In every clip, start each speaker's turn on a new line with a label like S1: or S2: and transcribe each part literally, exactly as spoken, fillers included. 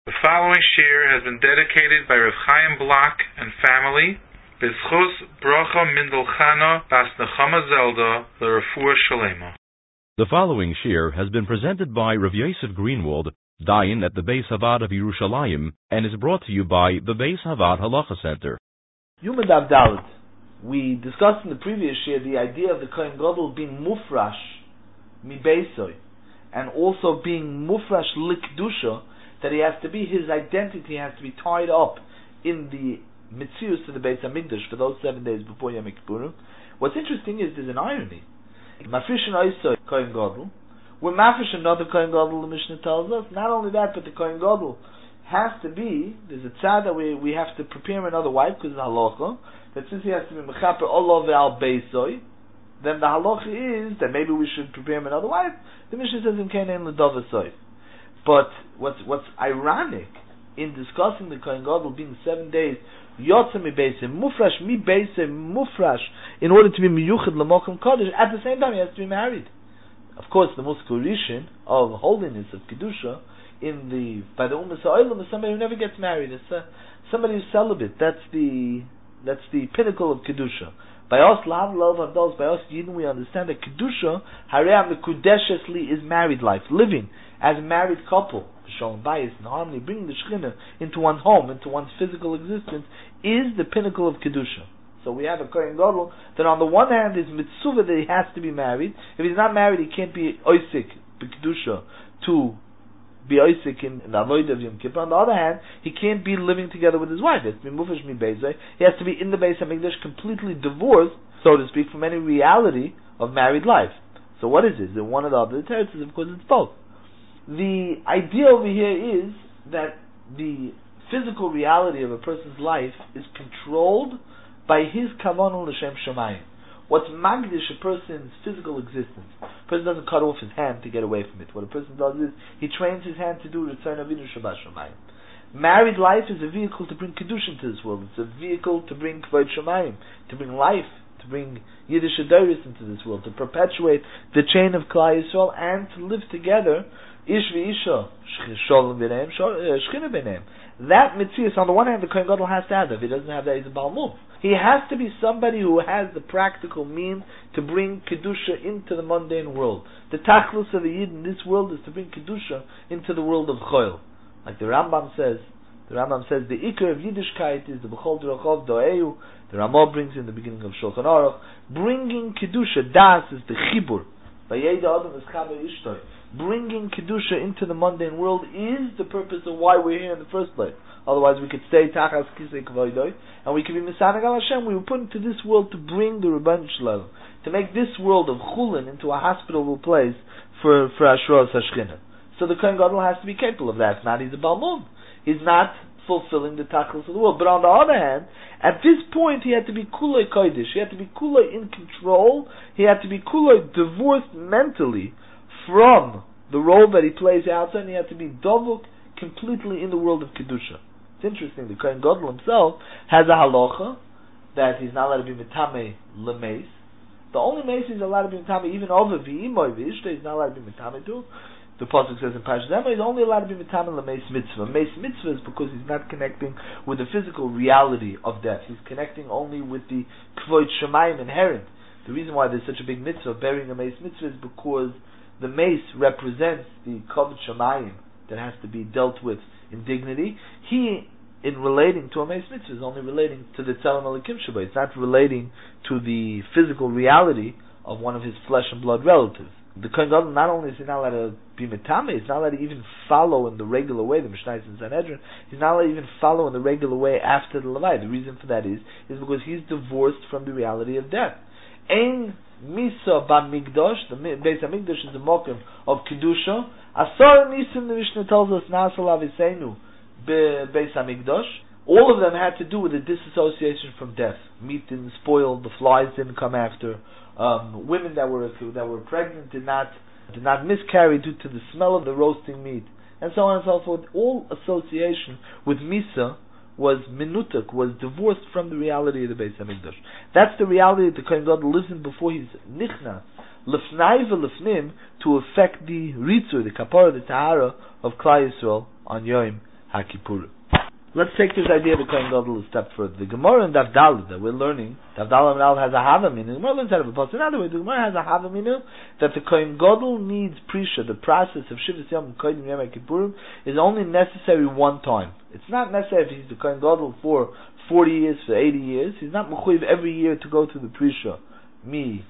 S1: The following shir has been dedicated by Rav Chaim Block and family, B'schus Bracha Mindel Chana Bas Nechama Zelda L'Refuah Shalema.
S2: The following shir has been presented by Rav Yosef Greenwald, Dayan at the Beis Havad of Yerushalayim, and is brought to you by the Beis Havad Halacha Center.
S3: Yuma Dav Dalet. We discussed in the previous shir the idea of the Kohen Gadol being mufrash mi beisoi, and also being mufrash likdusha, that he has to be, his identity has to be tied up in the Mitzius to the Beis HaMikdash for those seven days before Yom Kippur. What's interesting is there's an irony. Mafish and Oisoi Kohen Gadol, we're mafish another Kohen Gadol, the Mishnah tells us. Not only that, but the Kohen Gadol has to be, there's a tzad that we, we have to prepare him another wife because it's halacha, that since he has to be mechaper olav ve'al beisoi, then the halacha is that maybe we should prepare him another wife. The Mishnah says in Kenan l'davasoy. But what's what's ironic in discussing the Kohen Gadol being seven days, yotze mi beisim, mufrash mi beisim, mufrash, in order to be miyuchid l'mokum kodesh, at the same time he has to be married. Of course, the muskurishin of holiness, of kedusha, in the by the ummah ha'olam is somebody who never gets married. It's uh, somebody who's celibate. That's the that's the pinnacle of kedusha. By us, lav love of those, by us Yidden, we understand that kedusha, haream mekudeshesli, is married life, living as a married couple, showing bias and harmony, bringing the Shekhinah into one's home, into one's physical existence, is the pinnacle of kedusha. So we have a Kohen Gadol that on the one hand is mitzvah that he has to be married. If he's not married, he can't be oisik b'kedusha to be oisik in the avodah of Yom Kippur. On the other hand, he can't be living together with his wife. He has to be mufash mi beizeh. He has to be in the Beis HaMikdash, completely divorced, so to speak, from any reality of married life. So what is it? Is it one or the other? The teretz is, of course, it's both. The idea over here is that the physical reality of a person's life is controlled by his kavanah l'shem shamayim. What's magdish a person's physical existence? A person doesn't cut off his hand to get away from it. What a person does is he trains his hand to do return avinu shabbat shamayim. Married life is a vehicle to bring kedusha into this world. It's a vehicle to bring kvod shamayim, to bring life, to bring Yiddish adoris into this world, to perpetuate the chain of Klal Yisrael, and to live together. Ish v'isha, sholem b'neim, shchina b'neim. That mitzvah, on the one hand, the Kohen Gadol has to have that. If he doesn't have that, he's a Baal Mum. He has to be somebody who has the practical means to bring Kedusha into the mundane world. The tachlus of the Yid in this world is to bring Kedusha into the world of Choil. Like the Rambam says, the Rambam says, the Iker of Yiddishkeit is the B'chol Derachov Do'eu. The Ramah brings in the beginning of Shulchan Aruch, bringing Kedusha, Das is the Chibur. Vayeda Adam is Chaber Ishtoi. Bringing Kedusha into the mundane world is the purpose of why we're here in the first place. Otherwise we could stay Tachas Kisei Kavoidoi, and we could be Mesaneg al Hashem. We were put into this world to bring the Rebbeinu Shalom, to make this world of Chulin into a hospitable place for, for Ashros HaShechina. So the Kohen Gadol has to be capable of that. If not, he's a Baal Mum. He's not fulfilling the tachlis of the world. But on the other hand, at this point he had to be Kuloi Kodesh. He had to be Kuloi in control. He had to be Kuloi divorced mentally from the role that he plays outside, and he had to be dovuk completely in the world of Kedusha. It's interesting, the Kohen Gadol himself has a halacha that he's not allowed to be metame lemeis. The only meis he's allowed to be metame, even over v'imoy v'ishta, he's not allowed to be metame to. The pasuk says in Parashat Emor, he's only allowed to be metame lemeis mitzvah. Meis mitzvah is because he's not connecting with the physical reality of death. He's connecting only with the kvod shamayim inherent. The reason why there's such a big mitzvah, burying a meis mitzvah, is because the mace represents the kavod shamayim that has to be dealt with in dignity. He, in relating to a mace mitzvah, is only relating to the tzelem elikim sheba. It's not relating to the physical reality of one of his flesh and blood relatives. The Kohen Gadol, not only is he not allowed to be metame, he's not allowed to even follow in the regular way, the Mishnah in Sanhedrin, he's not allowed to even follow in the regular way after the Levai. The reason for that is, is because he's divorced from the reality of death. Ein Misa Bamigdosh, the Beis HaMikdash is the mokum of Kedusha. Asar Nisim, the Mishnah tells us, Nasal Aviseinu Beis HaMikdash. All of them had to do with the disassociation from death. Meat didn't spoil, the flies didn't come after. Um, women that were that were pregnant did not did not miscarry due to the smell of the roasting meat, and so on and so forth. All association with Misa was minutak, was divorced from the reality of the Beis HaMikdash. That's the reality that the Kohen Gadol lives in before he's nichnas, lefnai v'lefnim, to affect the ritzur, the kapara, the tahara of Klal Yisrael on Yom HaKippurim. Let's take this idea of the Kohen Gadol a step further. The Gemara in Daf Daled that we're learning, Daf Daled has a Havaminu. The Gemara learns out of a post. In other words, the Gemara has a Havaminu that the Kohen Gadol needs Prisha, the process of Shivas Yom Kohen Yom Kippurim, is only necessary one time. It's not necessary if he's the Kohen Gadol for forty years, for eighty years. He's not mechuyev every year to go through the Prisha. Mi,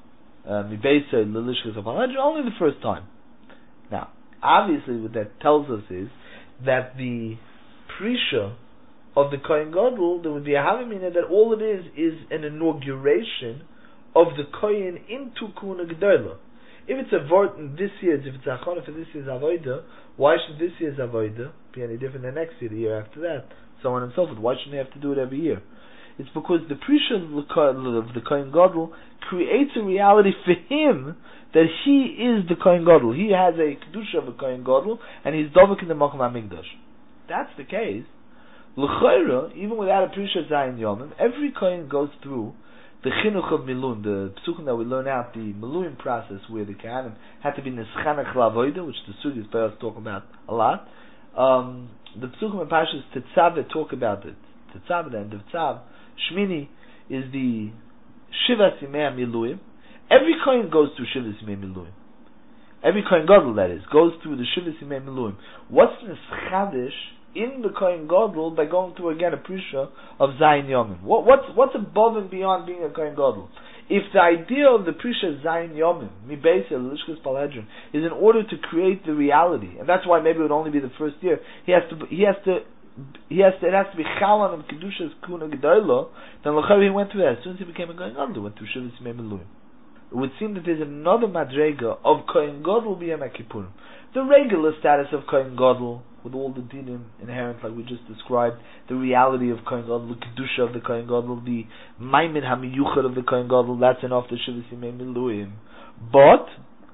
S3: uh, mi Beisay, Lelishkas of Haledra, only the first time. Now, obviously what that tells us is that the Prisha of the Kohen Gadol, there would be a Havamina that all it is is an inauguration of the Kohen into Kuna Gedola. If it's a vort in this year, if it's a Achana for this year's Avodah, why should this year's Avodah be any different than next year, the year after that, so on and so forth? Why shouldn't they have to do it every year? It's because the Prisha of the Kohen Gadol creates a reality for him that he is the Kohen Gadol. He has a Kedusha of a Kohen Gadol, and he's Dovek in the Mokum HaMikdash. That's the case. L'chayra, even without a Prisha Zayin Yomim, every Kohen goes through the Chinuch of Milun, the Psukim that we learn out, the Miluim process, where the Kohanim had to be Neschanach Lavoida, which the Sugis Payos talk about a lot. Um, the Psukim and Pashas Tetzav talk about it. Tetzav, the end of Tzav. Shmini is the Shivas Yimei Miluim. Every Kohen goes through Shivas Yimei Miluim. Every Kohen Gadol, that is, goes through the Shivas Yimei Miluim. What's Neschadish in the Kohen Gadol by going through again a Prisha of Zayin Yomim? What, what's what's above and beyond being a Kohen Gadol? If the idea of the Prisha Zayin Yomim, Mi Beisel, Lishkas Palhedrin, is in order to create the reality, and that's why maybe it would only be the first year, he has to, he has to, he has to, it has to be Chalan and Kedushas Kuna Gedola, then L'chari he went through that. As soon as he became a Kohen Gadol, he went through Shivas Yimei Miluim. It would seem that there's another madrega of Kohen Gadol b'Yom Kippurim. The regular status of Kohen Gadol, with all the dinim inherent, like we just described, the reality of Kohen Gadol, the kedusha of the Kohen Gadol, the maimin hamiyuchad of the Kohen Gadol, that's enough to Shivas Yimei Miluim. But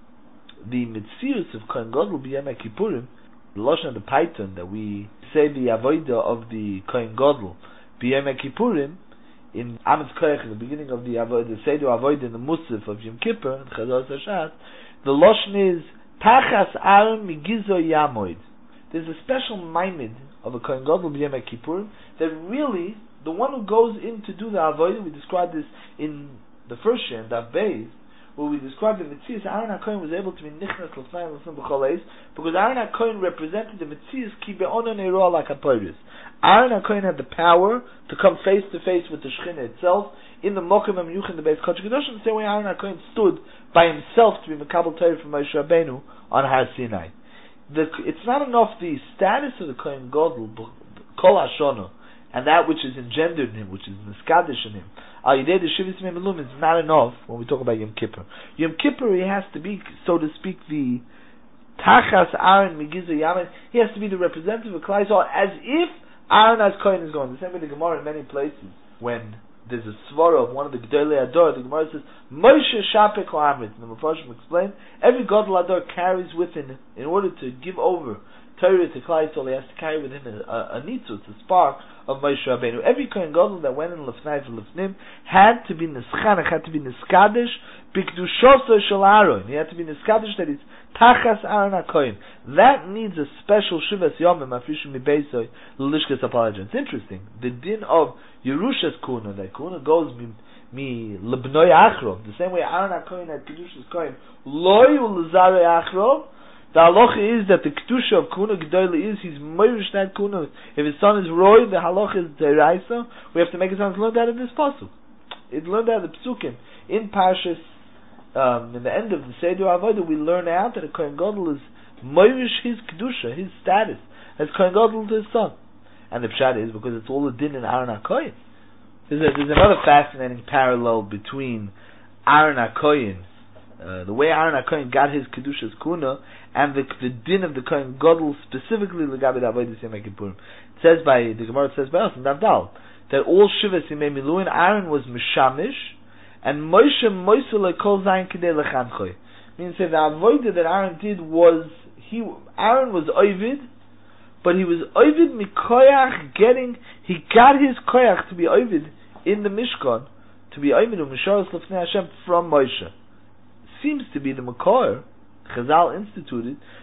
S3: the mitzius of Kohen Gadol b'Yom Kippurim, the lashon of the Python that we say the avodah of the Kohen Gadol b'Yom Kippurim, in Amitz Koyach, in the beginning of the Avodah, the Seder Avodah in the Musaf of Yom Kippur, in Chazal Sashat, the Lashon is Tachas Aaron Migizo Yamoid. There's a special maimid of a Kohen Gadol b'Yom Kippur that really, the one who goes in to do the Avodah, we described this in the first year, in Daf Beis, where we described the Metzias, Aaron HaKohen was able to be Nichnas L'fnai L'fnai B'chol Eis, because Aaron HaKohen represented the Metzias Ki Be'onon Eroa Like HaPoiris. Aaron HaKohen had the power to come face to face with the Shechina itself in the Mokim HaMiyuch in the Beis Kodesh Kedosh, the same way Aaron HaKohen stood by himself to be Mekabel Torah from Moshe Rabbeinu on Har Sinai. The, it's not enough the status of the Kohen Gadol, Kol HaShona, and that which is engendered in him, which is Niskadish in him. Al Yidei the Shivas Yimei Miluim is not enough when we talk about Yom Kippur. Yom Kippur, he has to be, so to speak, the Tachas Aaron Migizo Yamin. He has to be the representative of Klal Yisrael, as if Aaron as Kohen is going. The same way the Gemara in many places, when there's a svara of one of the Gedolei Ador, the Gemara says, Moshe Shapek Ha'amrit. And the Mepharshim explain, every Gadol Ador carries within, in order to give over Torah to Klal Yisrael, he has to carry within a, a, a nitzutz, a spark of Moshe Rabbeinu. Every Kohen Gadol that went in Lefnai for Lefnim had to be Neschanach, had to be Neskadish, B'kedushoso Shel Aaron. He had to be Neskadish, that is Tachas Aaron HaKohen. That needs a special Shivas Yomim, Afrishim Mibeisoi, L'lishkas Apology. It's interesting. The din of Yerusha's Kuna, that Kuna goes mi, mi Lebnoi Achrov, the same way Aaron HaKohen had Kedushas Kohen, Loi Ulazare Achrov. The halacha is that the kedusha of Kuna Gedola is he's moirish that Kuna. If his son is Roy, the halacha is Deraisa. We have to make his sons learn that in this pasuk. It learned that in the Psukim in Parshas. Um, in the end of the Seder Avodah, we learn out that a Kohen Gadol is moirish his kedusha, his status as Kohen Gadol to his son. And the pshat is because it's all the din in Aaron HaKohen. There's, a, there's another fascinating parallel between Aaron HaKohen, uh, the way Aaron HaKohen got his kedusha's kuna, and the, the din of the Kohen Gadol, specifically l'gabe Avodah Yom Kippurim. It says by the Gemara, it says by us in Davdal that all Shivas Yimei Miluim, Aaron was mishamish, and Moshe Moshe lekol zayin kidei lechanchoi. Means that the avodah that Aaron did was he Aaron was ovid, but he was ovid mikoyach getting he got his koyach to be ovid in the Mishkan, to be ovid u'misharos lefnei Hashem from Moshe. Seems to be the makor Chazal instituted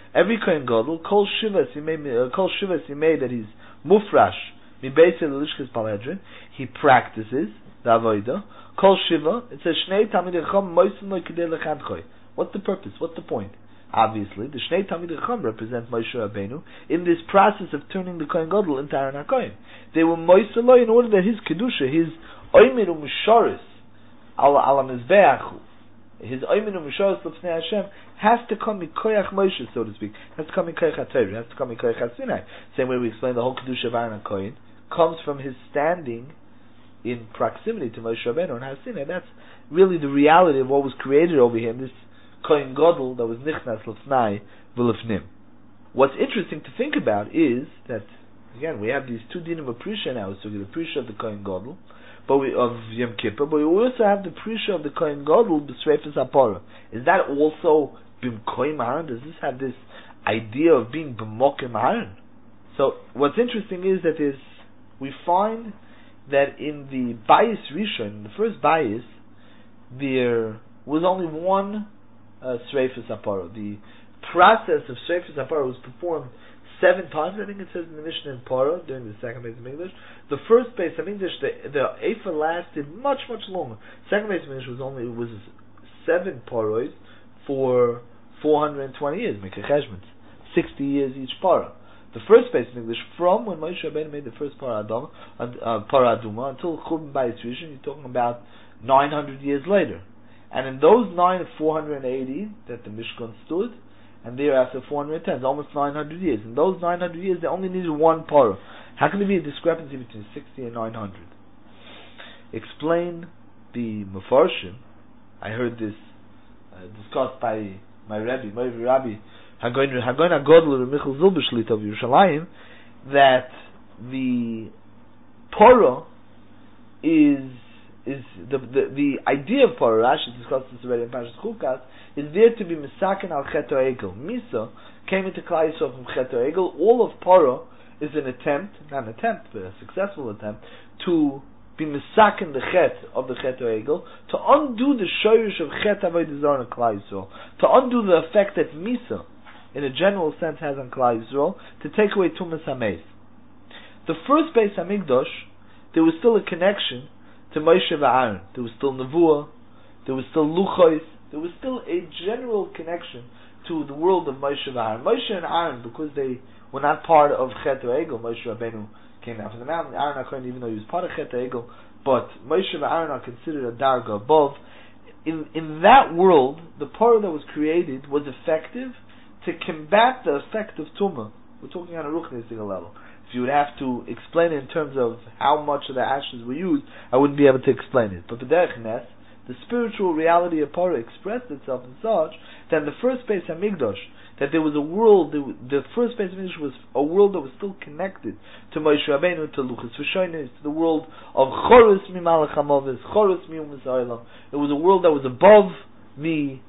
S3: Every Kohen Gadol, Kol Shivas he made, uh, Kol Shivas he made that he's mufrash mi beis l'lishkas paledrin. He practices the avodah. Kol Shiva. It says Shnei Talmidei Chacham moisen lo kidei lechanchoi. What's the purpose? What's the point? Obviously, the Shnei Talmidei Chacham represent Moshe Rabbeinu in this process of turning the Kohen Gadol into Aaron HaKohen. They were moisen lo in order that his kedusha, his oimer u'mishoris al al mizbeach, his oimer u'mishoris l'fnei Hashem, has to come mikoyach Moshe, so to speak. Has to come mikoyach HaTorah. Has to come mikoyach HaSinai. Same way we explain the whole kedusha of Aaron HaKohen comes from his standing in proximity to Moshe Rabbeinu and HaSinai. That's really the reality of what was created over here. This Kohen Gadol that was nichnas l'fnai v'lefnim. What's interesting to think about is that again we have these two dinim of Prisha now. So we get the Prisha of the Kohen Gadol, but we of Yom Kippur, but we also have the Prisha of the Kohen Gadol b'Sreifas HaPorah. Is that also b'mkoim Aaron? Does this have this idea of being b'mokim Aaron? So what's interesting is that is we find that in the Bayis Rishon, the first Bayis, there was only one uh, Sreifas HaPorah. The process of Sreifas HaPorah was performed seven times, I think it says in the Mishnah in Porah, during the second Beis HaMikdash. The first Beis HaMikdash, the, the Eifa lasted much, much longer. Second Beis HaMikdash was only, it was seven Porahs for four hundred twenty years, Mikra Cheshbon, sixty years each Porah. The first Beis HaMikdash, from when Moshe Rabbeinu made the first Parah Aduma, uh, Parah Aduma until Churban Bayis Rishon, you're talking about nine hundred years later. And in those nine, four hundred eighty that the Mishkan stood, and thereafter four hundred ten, almost nine hundred years. In those nine hundred years, they only needed one Parah. How can there be a discrepancy between sixty and nine hundred? Explain the Mefarshim. I heard this uh, discussed by my Rebbe, my Rabbi, Hagoyin HaGodel Michal Zilbershlit of Yerushalayim, that the Torah is is the the, the idea of Torah. Rashi discussed this already in Parashas Chukas. Is there to be misaken al Chet HaEgel. Misa came into Klal Yisrael from Chet HaEgel. All of Torah is an attempt, not an attempt, but a successful attempt to be misaken the Chet of the Chet HaEgel, to undo the shoyrish of Chet Avodah Zarah in Klal Yisrael, to undo the effect that Misa, in a general sense, has on Klal Yisrael, to take away Tumas HaMeis. The first Beis HaMikdash, there was still a connection to Moshe v'Aaron. There was still Nevuah, there was still Luchos, there was still a general connection to the world of Moshe v'Aaron. Moshe and Aaron, because they were not part of Chet HaEgel, Moshe Rabbeinu came down from the mountain, Aaron HaKohen, even though he was part of Chet HaEgel, but Moshe v'Aaron are considered a darga above. In in that world, the Torah that was created was effective to combat the effect of Tumah. We're talking on a Ruchnistic level. If you would have to explain it in terms of how much of the ashes were used, I wouldn't be able to explain it. But B'derech Nes, the spiritual reality of Torah expressed itself in such that in the first Beis HaMikdash, that there was a world, the, the first Beis HaMikdash was a world that was still connected to Moshe Rabbeinu, to Luchos V'Shonos, to the world of Chorus Mimalach HaMavis, Chorus Miumas Ha'olam. It was a world that was above the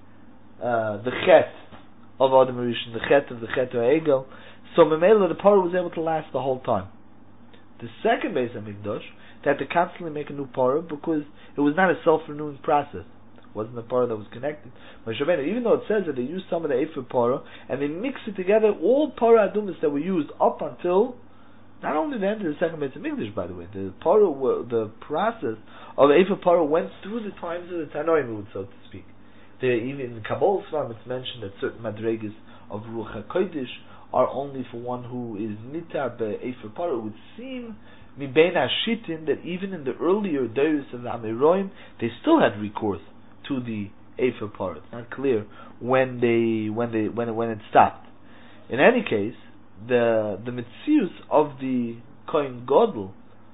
S3: uh, the Chet of Adam Rishon, the Chet of the Chet HaEgel. So Memela, the Parah was able to last the whole time. The second Beis HaMikdash, they had to constantly make a new Parah because it was not a self-renewing process. It wasn't a Parah that was connected. Moshe Rabbeinu, even though it says that they used some of the Ephah Parah and they mixed it together, all Parah Adumas that were used up until not only the end of the second Beis HaMikdash, by the way, the Parah, the process of Ephah Parah went through the times of the Tanoim, so to speak. There, even in Kabbalah Svarim, it's mentioned that certain madregas of Ruach HaKodesh are only for one who is nitar be'efer parah. It would seem mibein hashitin that even in the earlier days of the Amiroim, they still had recourse to the efer parah. It's not clear when they when they when it, when it stopped. In any case, the the mitzius of the Kohen Gadol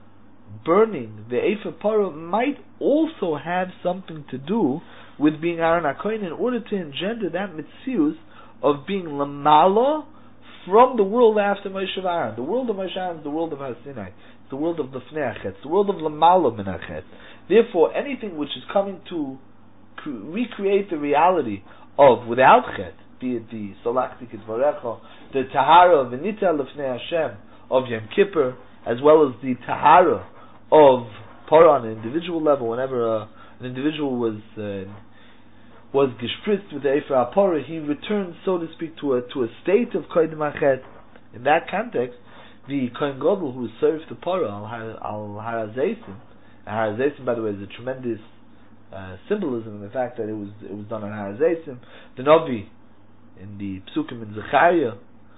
S3: burning the efer parah might also have something to do with being Aaron HaKohen in order to engender that mitzius of being lamala from the world after Moshe Aaron. The world of Moshe Aaron is the world of HaSinai. It's the world of the Fnei HaChet. It's the world of Lamala Min HaChet. Therefore, anything which is coming to cre- recreate the reality of without Chet, be it the Solachti Kitvarecha, the Tahara V'nita L'Fnei Hashem of Yom Kippur, as well as the Tahara of Parah on an individual level, whenever uh, an individual was uh, was gespritzt with the Efer HaPorah, he returned, so to speak, to a to a state of Kodim Achet. In that context, the Kohen Gadol who served the Porah al Har HaZeisim, and Har HaZeisim, by the way, is a tremendous uh, symbolism in the fact that it was it was done on Har HaZeisim. The Navi in the Psukim in Zechariah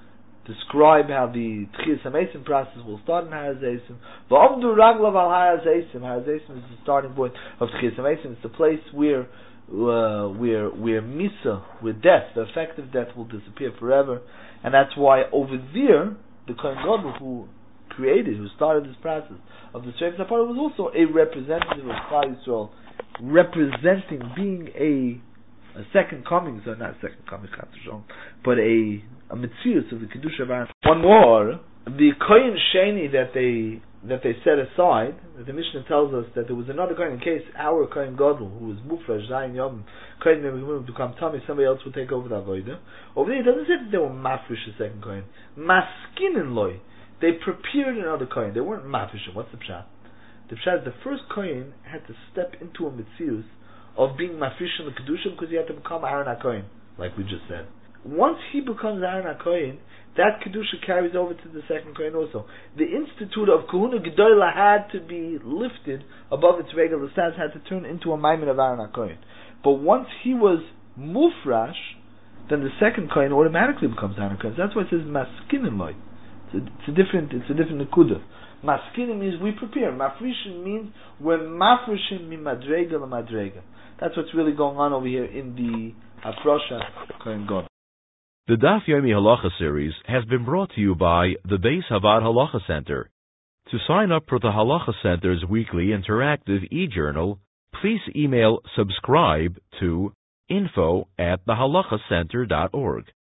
S3: describe how the Tchias HaMeisim process will start in Har HaZeisim. V'omdu raglav al Har HaZeisim. Har HaZeisim is the starting point of Tchias HaMeisim. It's the place where uh, where where Misa, where death, the effective death, will disappear forever. And that's why over there, the Kohen Gadol who created, who started this process of the Sefer HaPorah was also a representative of Klal Yisrael, representing, being a a second coming, so not a second coming, but a a Metzius of the Kedusha of Aaron. One more, the Kohen Sheni that they that they set aside, the Mishnah tells us that there was another Kohen, in case our Kohen Gadol, who was Mufresh, Zayin Yom, Kohen would become Tommy, somebody else would take over the Avodah. Over there, it doesn't say that they were Mafresh a second Kohen. Maskinin Loi. They prepared another Kohen. They weren't Mafresh. What's the Pshat? The Pshat is the first Kohen had to step into a Metzius of being Mafresh in the Kedusha because he had to become Aaron HaKohen, like we just said. Once he becomes Aaron HaKohen, that Kedusha carries over to the second Kohen also. The institute of Kahuna Gedola had to be lifted above its regular status, had to turn into a Maimon of Aaron HaKohen. But once he was Mufrash, then the second Kohen automatically becomes Aaron HaKohen. That's why it says Maskinin Loi. It's a different, it's a different Nekuda. Maskinin means we prepare. Mafrishin means we're Mafrishin mi Madrega la Madrega. That's what's really going on over here in the Hafrosha Kohen Gadol.
S2: The Daf Yomi Halacha series has been brought to you by the Beis Havad Halacha Center. To sign up for the Halacha Center's weekly interactive e-journal, please email subscribe to info at the halacha center dot org.